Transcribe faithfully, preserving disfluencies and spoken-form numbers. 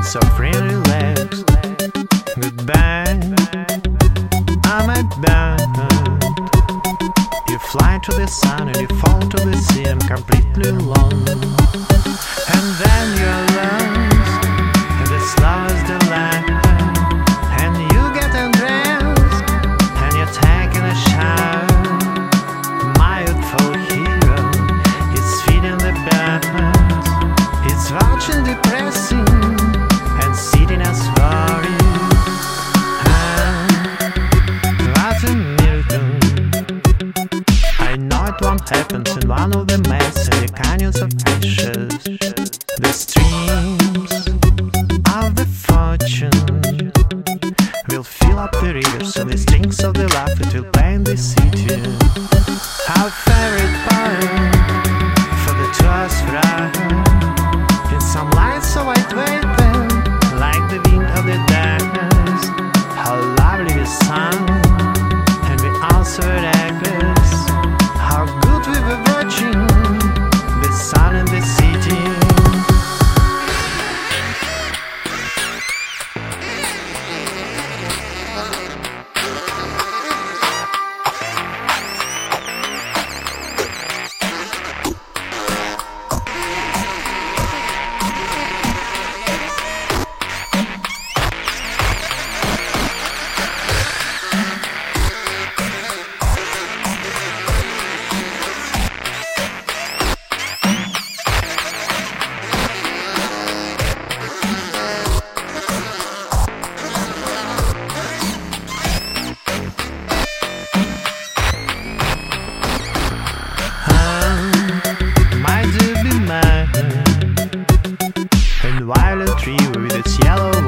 so free and relaxed. Goodbye, I'm at bound. You fly to the sun and you fall to the sea. I'm completely alone. And then you're lost in the slowest delight. And you get undressed and you're taking a shower. My youthful hero is feeding the birds. It's watching depressing and sitting as worried. Ah, what a miracle. I know it won't happen in one of the messy canyons of fishes. The streams of the fortune will fill up the rivers, and the strings of the life it will play in the city. Our favorite poem for the tours fry in some lights so white vapor, like the wind of the darkness. How lovely the sun, and we also were reckless. How good we were watching the sun in the city. Violet tree with its yellow